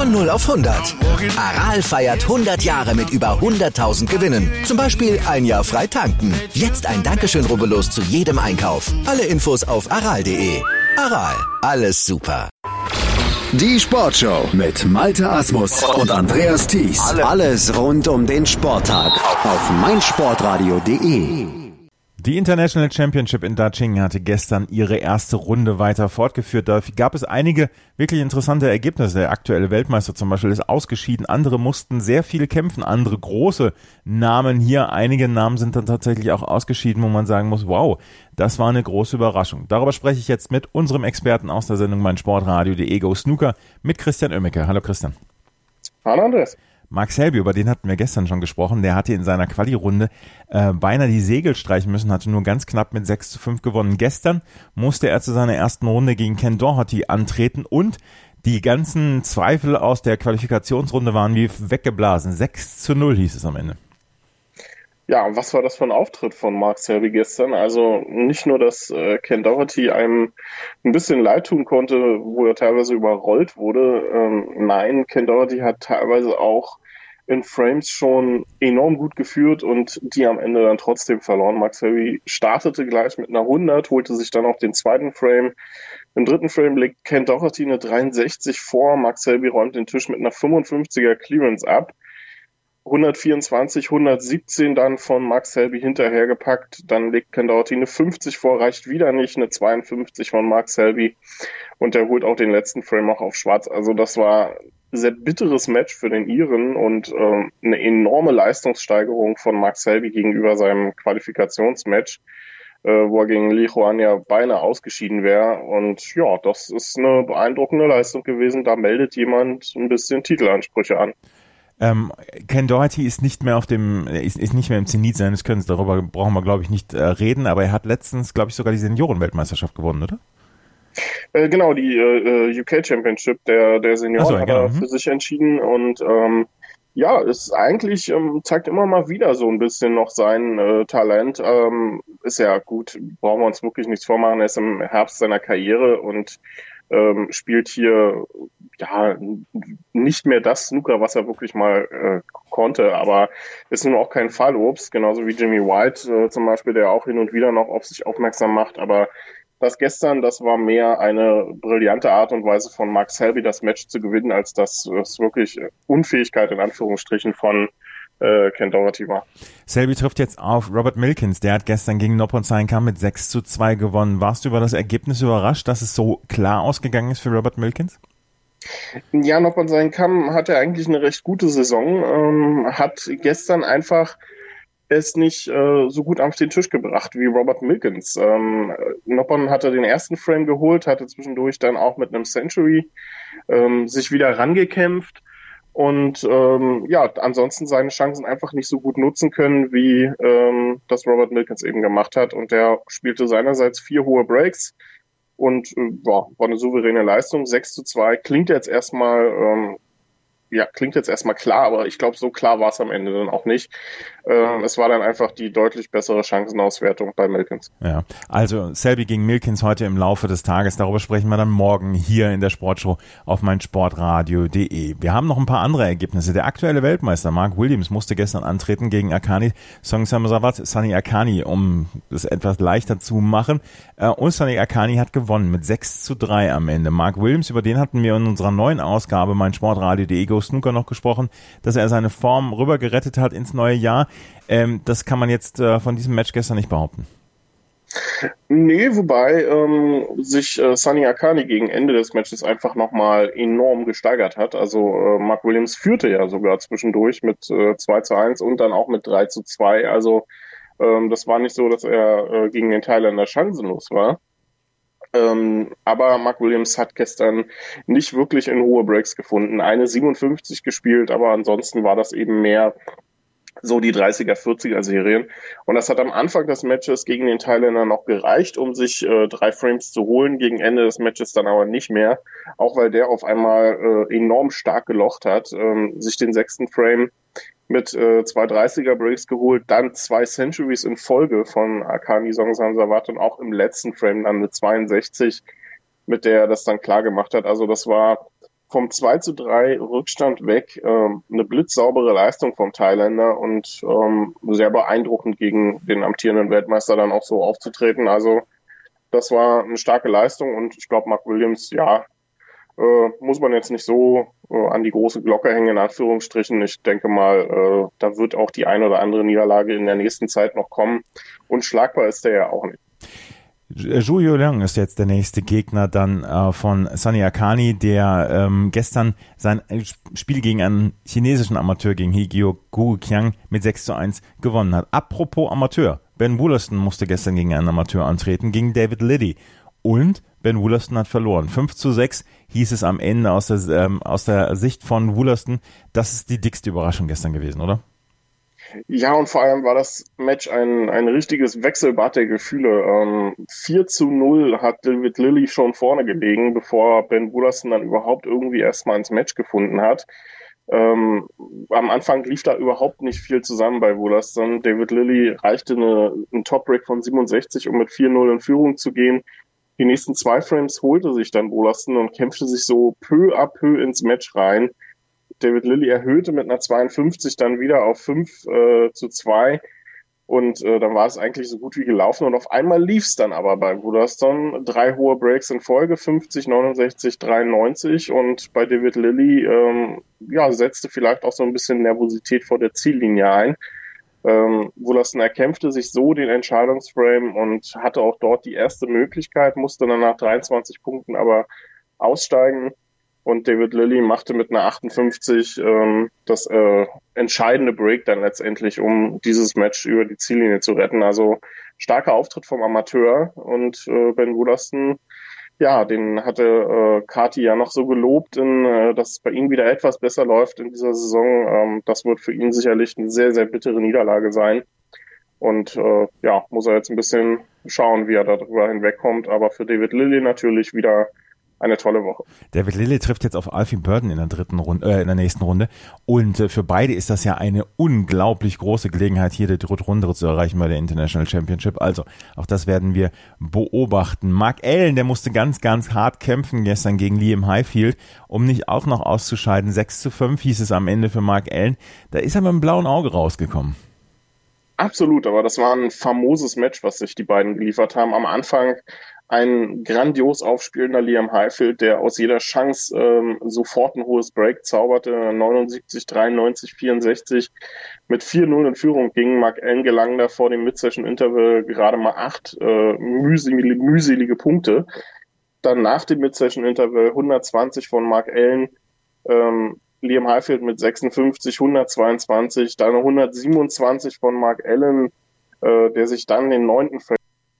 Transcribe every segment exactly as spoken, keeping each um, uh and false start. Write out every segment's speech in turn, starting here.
Von null auf hundert. Aral feiert hundert Jahre mit über hunderttausend Gewinnen. Zum Beispiel ein Jahr frei tanken. Jetzt ein Dankeschön, rubbellos zu jedem Einkauf. Alle Infos auf aral punkt de. Aral, alles super. Die Sportshow mit Malte Asmus und Andreas Thies. Alles rund um den Sporttag auf meinsportradio punkt de. Die International Championship in Daqing hatte gestern ihre erste Runde weiter fortgeführt. Da gab es einige wirklich interessante Ergebnisse. Der aktuelle Weltmeister zum Beispiel ist ausgeschieden. Andere mussten sehr viel kämpfen. Andere große Namen hier. Einige Namen sind dann tatsächlich auch ausgeschieden, wo man sagen muss, wow, das war eine große Überraschung. Darüber spreche ich jetzt mit unserem Experten aus der Sendung meinsportradio punkt de Go Snooker, mit Christian Oemmeke. Hallo Christian. Hallo Andreas. Mark Selby, über den hatten wir gestern schon gesprochen, der hatte in seiner Quali-Runde äh, beinahe die Segel streichen müssen, hatte nur ganz knapp mit sechs zu fünf gewonnen. Gestern musste er zu seiner ersten Runde gegen Ken Doherty antreten und die ganzen Zweifel aus der Qualifikationsrunde waren wie weggeblasen. sechs zu null hieß es am Ende. Ja, was war das für ein Auftritt von Mark Selby gestern? Also nicht nur, dass äh, Ken Doherty einem ein bisschen leid tun konnte, wo er teilweise überrollt wurde. Ähm, nein, Ken Doherty hat teilweise auch in Frames schon enorm gut geführt und die am Ende dann trotzdem verloren. Mark Selby startete gleich mit einer hundert, holte sich dann auch den zweiten Frame. Im dritten Frame legt Ken Doherty eine dreiundsechzig vor. Mark Selby räumt den Tisch mit einer fünfundfünfziger Clearance ab. hundertvierundzwanzig, hundertsiebzehn dann von Mark Selby hinterhergepackt. Dann legt Ken Doherty eine fünfzig vor, reicht wieder nicht, eine zweiundfünfzig von Mark Selby. Und der holt auch den letzten Frame auch auf schwarz. Also das war ein sehr bitteres Match für den Iren und ähm, eine enorme Leistungssteigerung von Mark Selby gegenüber seinem Qualifikationsmatch, äh, wo er gegen Li Juan ja beinahe ausgeschieden wäre. Und ja, das ist eine beeindruckende Leistung gewesen. Da meldet jemand ein bisschen Titelansprüche an. Ähm, Ken Doherty ist nicht mehr auf dem, ist, ist nicht mehr im Zenit seines Könnens, darüber brauchen wir, glaube ich, nicht äh, reden, aber er hat letztens, glaube ich, sogar die Senioren-Weltmeisterschaft gewonnen, oder? Äh, genau, die äh, U K Championship der, der Senioren so, ja, hat genau. er für sich entschieden und ähm, ja, es eigentlich ähm, zeigt immer mal wieder so ein bisschen noch sein äh, Talent. Ähm, ist ja gut, brauchen wir uns wirklich nichts vormachen, er ist im Herbst seiner Karriere und ähm, spielt hier ja nicht mehr das Snooker, was er wirklich mal äh, konnte, aber ist nun auch kein Fallobst, genauso wie Jimmy White äh, zum Beispiel, der auch hin und wieder noch auf sich aufmerksam macht, aber das gestern, das war mehr eine brillante Art und Weise von Mark Selby, das Match zu gewinnen, als dass es wirklich Unfähigkeit in Anführungsstrichen von äh, Ken Doherty war. Selby trifft jetzt auf Robert Milkins, der hat gestern gegen Noppon Saenkham mit sechs zu zwei gewonnen. Warst du über das Ergebnis überrascht, dass es so klar ausgegangen ist für Robert Milkins? Ja, Noppon Saenkham hatte eigentlich eine recht gute Saison, ähm, hat gestern einfach es nicht äh, so gut auf den Tisch gebracht wie Robert Milkins. Ähm, Noppon hatte den ersten Frame geholt, hatte zwischendurch dann auch mit einem Century ähm, sich wieder rangekämpft und ähm, ja, ansonsten seine Chancen einfach nicht so gut nutzen können, wie ähm, das Robert Milkins eben gemacht hat. Und der spielte seinerseits vier hohe Breaks und äh, ja, war eine souveräne Leistung. sechs zu zwei klingt jetzt erstmal ähm, Ja, klingt jetzt erstmal klar, aber ich glaube, so klar war es am Ende dann auch nicht. Äh, es war dann einfach die deutlich bessere Chancenauswertung bei Milkins. Ja, also Selby gegen Milkins heute im Laufe des Tages. Darüber sprechen wir dann morgen hier in der Sportshow auf meinsportradio punkt de. Wir haben noch ein paar andere Ergebnisse. Der aktuelle Weltmeister Mark Williams musste gestern antreten gegen Akani Songsamsavat Sunny Akani, um es etwas leichter zu machen. Und Sunny Akani hat gewonnen mit sechs zu drei am Ende. Mark Williams, über den hatten wir in unserer neuen Ausgabe meinsportradio punkt de Go Snooker noch gesprochen, dass er seine Form rüber gerettet hat ins neue Jahr. Ähm, das kann man jetzt äh, von diesem Match gestern nicht behaupten. Nee, wobei ähm, sich äh, Sunny Akani gegen Ende des Matches einfach nochmal enorm gesteigert hat. Also äh, Mark Williams führte ja sogar zwischendurch mit äh, zwei zu eins und dann auch mit drei zu zwei. Also ähm, das war nicht so, dass er äh, gegen den Thailänder chancenlos war. Ähm, aber Mark Williams hat gestern nicht wirklich in hohe Breaks gefunden. Eine siebenundfünfzig gespielt, aber ansonsten war das eben mehr so die dreißiger, vierziger Serien. Und das hat am Anfang des Matches gegen den Thailänder noch gereicht, um sich äh, drei Frames zu holen. Gegen Ende des Matches dann aber nicht mehr. Auch weil der auf einmal äh, enorm stark gelocht hat, ähm, sich den sechsten Frame mit äh, zwei dreißiger Breaks geholt, dann zwei Centuries in Folge von Akani Songsamsavat und auch im letzten Frame dann mit zweiundsechzig, mit der er das dann klar gemacht hat. Also das war vom zwei zu drei Rückstand weg, ähm, eine blitzsaubere Leistung vom Thailänder und ähm, sehr beeindruckend gegen den amtierenden Weltmeister dann auch so aufzutreten. Also das war eine starke Leistung und ich glaube, Mark Williams, ja, äh, muss man jetzt nicht so äh, an die große Glocke hängen, in Anführungsstrichen. Ich denke mal, äh, da wird auch die eine oder andere Niederlage in der nächsten Zeit noch kommen. Unschlagbar ist der ja auch nicht. Zhu Yuliang ist jetzt der nächste Gegner dann äh, von Sunny Akani, der ähm, gestern sein Spiel gegen einen chinesischen Amateur, gegen Higio Guoqiang, mit sechs zu eins gewonnen hat. Apropos Amateur, Ben Woolaston musste gestern gegen einen Amateur antreten, gegen David Liddy. Und Ben Woolaston hat verloren. fünf zu sechs hieß es am Ende aus der, ähm, aus der Sicht von Woolaston. Das ist die dickste Überraschung gestern gewesen, oder? Ja, und vor allem war das Match ein, ein richtiges Wechselbad der Gefühle. Ähm, vier zu null hat David Lilley schon vorne gelegen, bevor Ben Woolaston dann überhaupt irgendwie erstmal ins Match gefunden hat. Ähm, am Anfang lief da überhaupt nicht viel zusammen bei Woolaston. David Lilley reichte eine, einen Top-Break von siebenundsechzig, um mit vier null in Führung zu gehen. Die nächsten zwei Frames holte sich dann Woolaston und kämpfte sich so peu à peu ins Match rein. David Lilley erhöhte mit einer zweiundfünfzig dann wieder auf fünf äh, zu zwei und äh, dann war es eigentlich so gut wie gelaufen und auf einmal lief es dann aber bei Woolaston. Drei hohe Breaks in Folge, fünfzig, neunundsechzig, dreiundneunzig und bei David Lilley ähm, ja, setzte vielleicht auch so ein bisschen Nervosität vor der Ziellinie ein. Ähm, Woolaston erkämpfte sich so den Entscheidungsframe und hatte auch dort die erste Möglichkeit, musste dann nach dreiundzwanzig Punkten aber aussteigen. Und David Lilley machte mit einer achtundfünfzig ähm, das äh, entscheidende Break dann letztendlich, um dieses Match über die Ziellinie zu retten. Also starker Auftritt vom Amateur und äh, Ben Woolaston, ja, den hatte äh, Kati ja noch so gelobt, in, äh, dass es bei ihm wieder etwas besser läuft in dieser Saison. Ähm, das wird für ihn sicherlich eine sehr, sehr bittere Niederlage sein. Und äh, ja, muss er jetzt ein bisschen schauen, wie er darüber hinwegkommt. Aber für David Lilley natürlich wieder eine tolle Woche. David Lilley trifft jetzt auf Alfie Burton in der dritten Runde, äh, in der nächsten Runde. Und äh, für beide ist das ja eine unglaublich große Gelegenheit, hier die dritte Runde zu erreichen bei der International Championship. Also, auch das werden wir beobachten. Mark Allen, der musste ganz, ganz hart kämpfen gestern gegen Liam Highfield, um nicht auch noch auszuscheiden. sechs zu fünf hieß es am Ende für Mark Allen. Da ist er mit einem blauen Auge rausgekommen. Absolut, aber das war ein famoses Match, was sich die beiden geliefert haben. Am Anfang ein grandios aufspielender Liam Highfield, der aus jeder Chance ähm, sofort ein hohes Break zauberte, neunundsiebzig, dreiundneunzig, vierundsechzig, mit vier null in Führung ging. Mark Allen gelang da vor dem Mid-Session-Interval gerade mal acht äh, mühselige, mühselige Punkte. Dann nach dem Mid-Session-Interval hundertzwanzig von Mark Allen, ähm, Liam Highfield mit sechsundfünfzig, hundertzweiundzwanzig, dann hundertsiebenundzwanzig von Mark Allen, äh, der sich dann den neunten Frame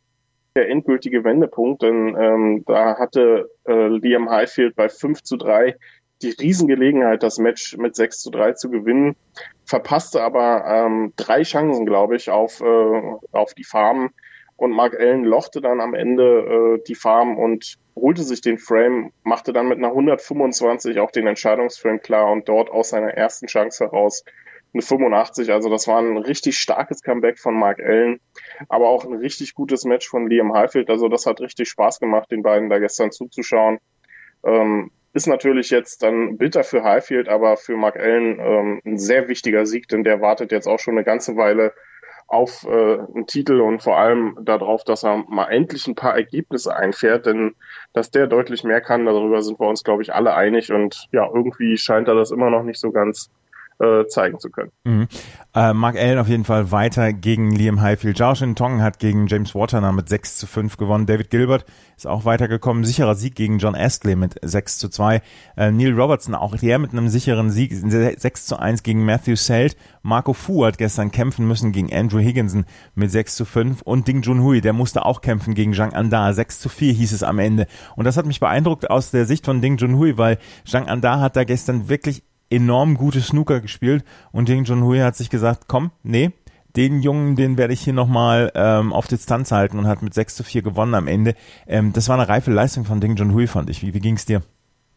der endgültige Wendepunkt, denn ähm, da hatte äh, Liam Highfield bei fünf zu drei die Riesengelegenheit, das Match mit sechs zu drei zu gewinnen, verpasste aber ähm, drei Chancen, glaube ich, auf, äh, auf die Farm und Mark Allen lochte dann am Ende äh, die Farm und holte sich den Frame, machte dann mit einer hundertfünfundzwanzig auch den Entscheidungsframe klar und dort aus seiner ersten Chance heraus eine fünfundachtzig, also das war ein richtig starkes Comeback von Mark Allen, aber auch ein richtig gutes Match von Liam Highfield, also das hat richtig Spaß gemacht, den beiden da gestern zuzuschauen. Ähm, ist natürlich jetzt dann bitter für Highfield, aber für Mark Allen ähm, ein sehr wichtiger Sieg, denn der wartet jetzt auch schon eine ganze Weile auf äh, einen Titel und vor allem darauf, dass er mal endlich ein paar Ergebnisse einfährt, denn dass der deutlich mehr kann, darüber sind wir uns, glaube ich, alle einig und ja, irgendwie scheint er das immer noch nicht so ganz äh, zeigen zu können. Mhm. Äh, Mark Allen auf jeden Fall weiter gegen Liam Highfield. Zhao Shintong hat gegen James Waterner mit sechs zu fünf gewonnen. David Gilbert ist auch weitergekommen. Sicherer Sieg gegen John Astley mit sechs zu zwei. Äh, Neil Robertson, auch der mit einem sicheren Sieg, sechs zu eins gegen Matthew Selt. Marco Fu hat gestern kämpfen müssen gegen Andrew Higginson mit sechs zu fünf. Und Ding Junhui, der musste auch kämpfen gegen Zhang Anda. sechs zu vier hieß es am Ende. Und das hat mich beeindruckt aus der Sicht von Ding Junhui, weil Zhang Anda hat da gestern wirklich enorm gute Snooker gespielt und Ding Junhui hat sich gesagt, komm, nee, den Jungen, den werde ich hier nochmal ähm, auf Distanz halten und hat mit sechs zu vier gewonnen am Ende. Ähm, das war eine reife Leistung von Ding Junhui, fand ich. Wie, wie ging es dir?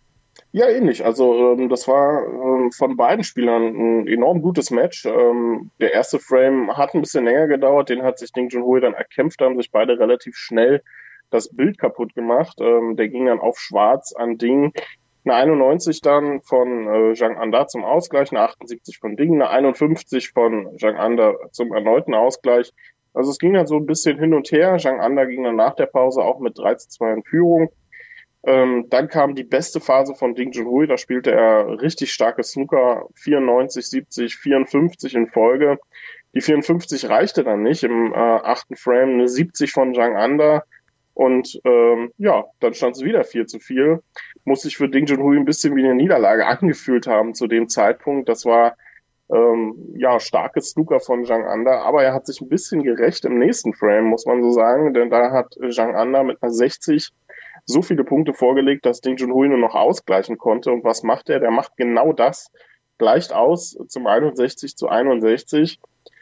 Ja, ähnlich. Also ähm, das war ähm, von beiden Spielern ein enorm gutes Match. Ähm, der erste Frame hat ein bisschen länger gedauert, den hat sich Ding Junhui dann erkämpft, haben sich beide relativ schnell das Bild kaputt gemacht. Ähm, der ging dann auf Schwarz an Ding. Eine einundneunzig dann von äh, Zhang Anda zum Ausgleich, eine achtundsiebzig von Ding, eine einundfünfzig von Zhang Anda zum erneuten Ausgleich. Also es ging dann so ein bisschen hin und her. Zhang Anda ging dann nach der Pause auch mit drei zu zwei in Führung. Ähm, dann kam die beste Phase von Ding Junhui, da spielte er richtig starkes Snooker, vierundneunzig, siebzig, vierundfünfzig in Folge. Die vierundfünfzig reichte dann nicht, im äh, achten Frame eine siebzig von Zhang Anda und ähm, ja, dann stand es wieder vier zu vier. Muss sich für Ding Junhui ein bisschen wie eine Niederlage angefühlt haben zu dem Zeitpunkt. Das war ähm, ja starkes Snooker von Zhang Anda, aber er hat sich ein bisschen gerecht im nächsten Frame, muss man so sagen, denn da hat Zhang Anda mit einer sechzig so viele Punkte vorgelegt, dass Ding Junhui nur noch ausgleichen konnte. Und was macht er? Der macht genau das, gleicht aus zum einundsechzig zu einundsechzig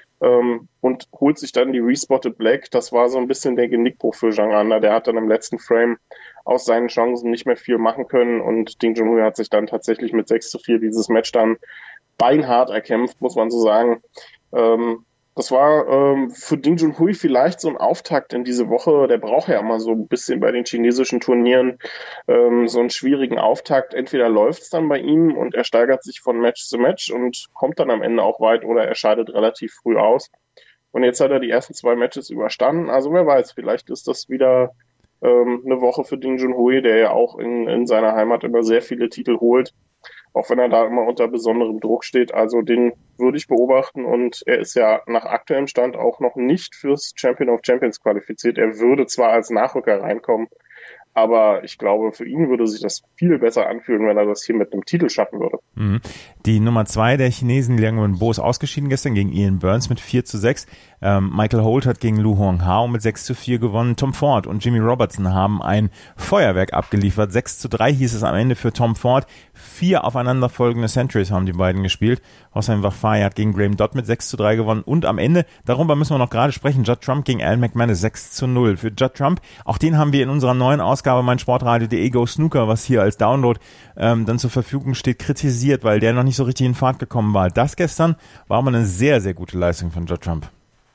ähm, und holt sich dann die Respotted Black. Das war so ein bisschen der Genickbruch für Zhang Anda. Der hat dann im letzten Frame aus seinen Chancen nicht mehr viel machen können und Ding Junhui hat sich dann tatsächlich mit sechs zu vier dieses Match dann beinhart erkämpft, muss man so sagen. Ähm, Das war ähm, für Ding Junhui vielleicht so ein Auftakt in diese Woche. Der braucht ja immer so ein bisschen bei den chinesischen Turnieren ähm, so einen schwierigen Auftakt. Entweder läuft es dann bei ihm und er steigert sich von Match zu Match und kommt dann am Ende auch weit oder er scheidet relativ früh aus. Und jetzt hat er die ersten zwei Matches überstanden. Also wer weiß, vielleicht ist das wieder ähm, eine Woche für Ding Junhui, der ja auch in, in seiner Heimat immer sehr viele Titel holt. Auch wenn er da immer unter besonderem Druck steht. Also den würde ich beobachten und er ist ja nach aktuellem Stand auch noch nicht fürs Champion of Champions qualifiziert. Er würde zwar als Nachrücker reinkommen, aber ich glaube, für ihn würde sich das viel besser anfühlen, wenn er das hier mit einem Titel schaffen würde. Mhm. Die Nummer zwei der Chinesen, Liang Wenbo, ist ausgeschieden gestern gegen Ian Burns mit vier zu sechs. Ähm, Michael Holt hat gegen Lu Honghao mit sechs zu vier gewonnen. Tom Ford und Jimmy Robertson haben ein Feuerwerk abgeliefert. sechs zu drei hieß es am Ende für Tom Ford. Vier aufeinanderfolgende Centuries haben die beiden gespielt. Hossein Wachfai hat gegen Graham Dodd mit sechs zu drei gewonnen. Und am Ende, darüber müssen wir noch gerade sprechen, Judd Trump gegen Alan McManus sechs zu null. Für Judd Trump, auch den haben wir in unserer neuen Ausgabe meinsportradio punkt de Go Snooker, was hier als Download ähm, dann zur Verfügung steht, kritisiert, weil der noch nicht so richtig in Fahrt gekommen war. Das gestern war aber eine sehr, sehr gute Leistung von Judd Trump.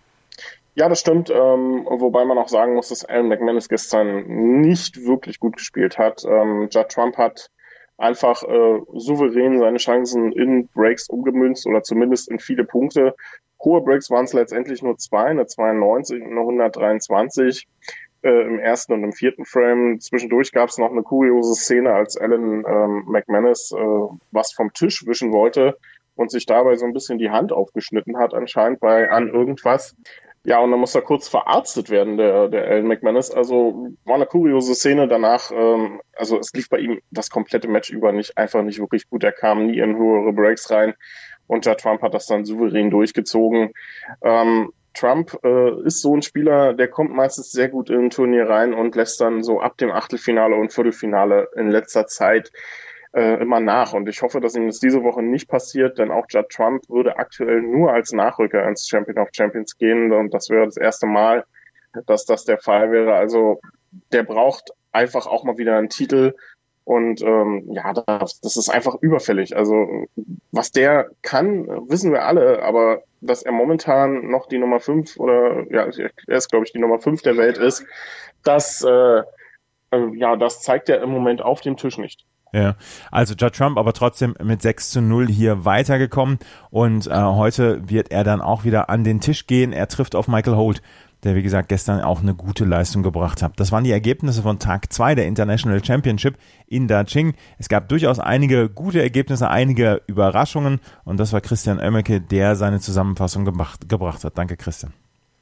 Ja, das stimmt, ähm, wobei man auch sagen muss, dass Alan McManus gestern nicht wirklich gut gespielt hat. Ähm, Judd Trump hat einfach äh, souverän seine Chancen in Breaks umgemünzt oder zumindest in viele Punkte. Hohe Breaks waren es letztendlich nur zwei, eine zweiundneunzig und eine hundertdreiundzwanzig äh, im ersten und im vierten Frame. Zwischendurch gab es noch eine kuriose Szene, als Alan ähm, McManus äh, was vom Tisch wischen wollte und sich dabei so ein bisschen die Hand aufgeschnitten hat anscheinend bei an irgendwas. Ja, und dann muss er kurz verarztet werden, der, der Alan McManus. Also war eine kuriose Szene danach. Ähm, also es lief bei ihm das komplette Match über nicht einfach nicht wirklich gut. Er kam nie in höhere Breaks rein und Judd Trump hat das dann souverän durchgezogen. Ähm, Trump äh, ist so ein Spieler, der kommt meistens sehr gut in ein Turnier rein und lässt dann so ab dem Achtelfinale und Viertelfinale in letzter Zeit Äh, immer nach und ich hoffe, dass ihm das diese Woche nicht passiert, denn auch Judd Trump würde aktuell nur als Nachrücker ins Champion of Champions gehen und das wäre das erste Mal, dass das der Fall wäre. Also der braucht einfach auch mal wieder einen Titel und ähm, ja, das, das ist einfach überfällig. Also was der kann, wissen wir alle, aber dass er momentan noch die Nummer fünf oder ja, er ist glaube ich die Nummer fünf der Welt ist, das äh, äh, ja, das zeigt er im Moment auf dem Tisch nicht. Ja, also Judd Trump aber trotzdem mit sechs zu null hier weitergekommen und äh, heute wird er dann auch wieder an den Tisch gehen. Er trifft auf Michael Holt, der wie gesagt gestern auch eine gute Leistung gebracht hat. Das waren die Ergebnisse von Tag zwei der International Championship in Daqing. Es gab durchaus einige gute Ergebnisse, einige Überraschungen und das war Christian Oemmeke, der seine Zusammenfassung gebracht, gebracht hat. Danke, Christian.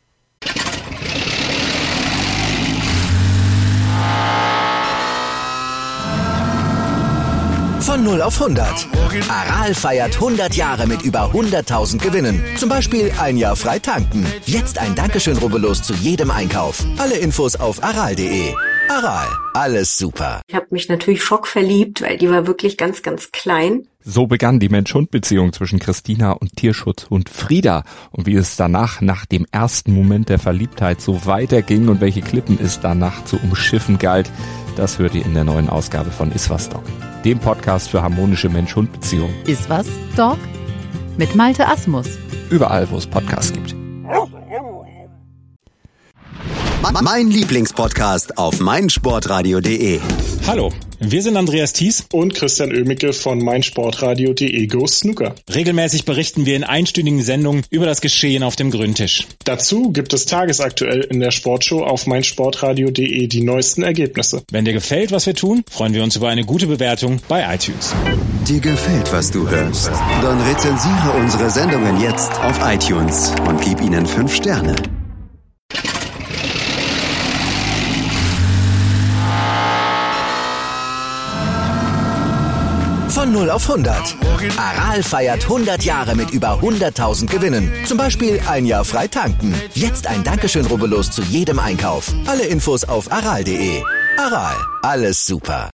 Von null auf hundert. Aral feiert hundert Jahre mit über hunderttausend Gewinnen. Zum Beispiel ein Jahr frei tanken. Jetzt ein Dankeschön, rubbellos zu jedem Einkauf. Alle Infos auf aral punkt de. Aral, alles super. Ich habe mich natürlich schockverliebt, weil die war wirklich ganz, ganz klein. So begann die Mensch-Hund-Beziehung zwischen Christina und Tierschutzhund Frieda. Und wie es danach, nach dem ersten Moment der Verliebtheit, so weiterging und welche Klippen es danach zu umschiffen galt, das hört ihr in der neuen Ausgabe von Iswas Dog, dem Podcast für harmonische Mensch-Hund-Beziehungen. Iswas Dog? Mit Malte Asmus. Überall, wo es Podcasts gibt. Mein Lieblingspodcast auf meinsportradio punkt de. Hallo, wir sind Andreas Thies und Christian Oemicke von meinsportradio punkt de Go Snooker. Regelmäßig berichten wir in einstündigen Sendungen über das Geschehen auf dem Grüntisch. Dazu gibt es tagesaktuell in der Sportshow auf meinsportradio punkt de die neuesten Ergebnisse. Wenn dir gefällt, was wir tun, freuen wir uns über eine gute Bewertung bei iTunes. Dir gefällt, was du hörst? Dann rezensiere unsere Sendungen jetzt auf iTunes und gib ihnen fünf Sterne. Von null auf hundert. Aral feiert hundert Jahre mit über hunderttausend Gewinnen. Zum Beispiel ein Jahr frei tanken. Jetzt ein Dankeschön, rubbellos zu jedem Einkauf. Alle Infos auf aral punkt de. Aral, alles super.